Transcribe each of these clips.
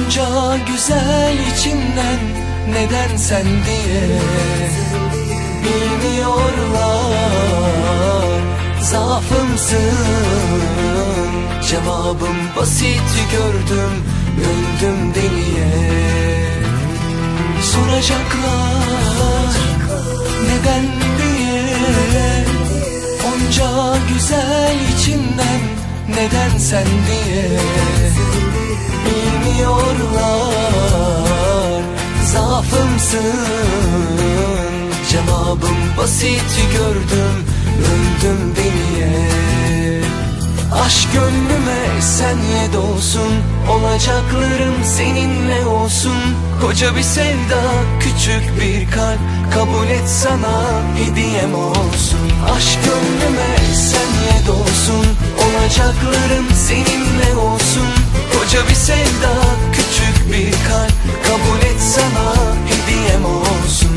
Onca güzel içinden neden sen diye bilmiyorlar, zaafımsın. Cevabım basit, gördüm, döndüm deliye. Soracaklar neden diye, onca güzel içinden neden sen diye bilmiyorlar, zaafımsın. Cevabım basit, gördüm, döndüm deliye. Aşk gönlüme senle dolsun, olacaklarım seninle olsun. Koca bir sevda, küçük bir kalp, kabul et sana hediyem olsun. Aşk gönlüme senle dolsun, olacaklarım seninle olsun. Koca bir sevda, küçük bir kalp, kabul et sana hediyem olsun.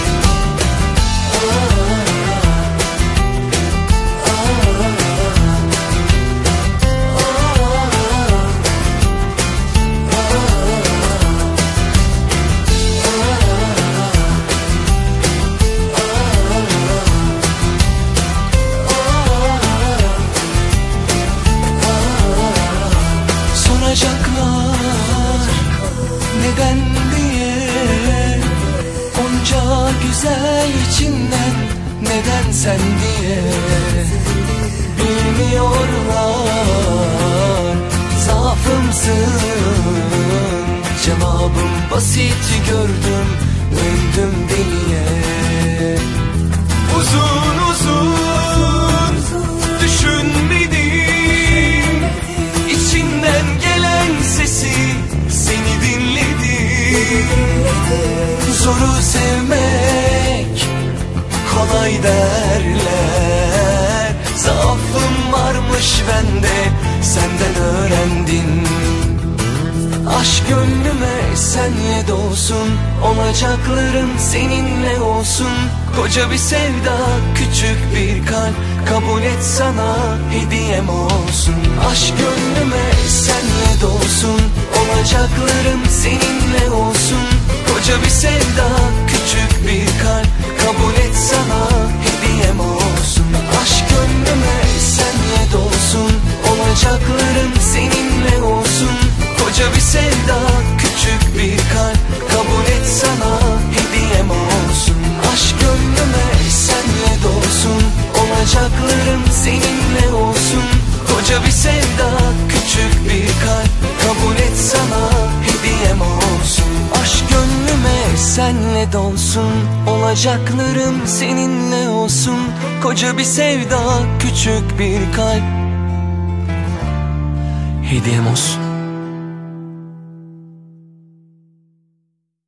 Soracaklar neden diye, onca güzel içinden neden sen diye bilmiyorlar, zaafımsın. Cevabım basit, gördüm, döndüm deliye. Uzun uzun düşünmedim, içinden gelen sesi seni dinledim. Zoru sevmek kolay derler, zaafım varmış bende, senden öğrendim. Aşk gönlüme senle dolsun, olacaklarım seninle olsun. Koca bir sevda, küçük bir kalp, kabul et sana hediyem olsun. Aşk gönlüme senle dolsun, olacaklarım seninle olsun. Koca bir sevda, küçük bir kalp, kabul et sana hediyem olsun. Aşk gönlüme senle dolsun, olacaklarım seninle olsun. Koca bir sevda, küçük bir kalp, kabul et sana hediyem olsun. Aşk gönlüme senle dolsun, olacaklarım seninle olsun. Koca bir sevda, küçük bir kalp, kabul et sana hediyem olsun. Aşk gönlüme senle dolsun, olacaklarım seninle olsun. Koca bir sevda, küçük bir kalp, hediyem olsun.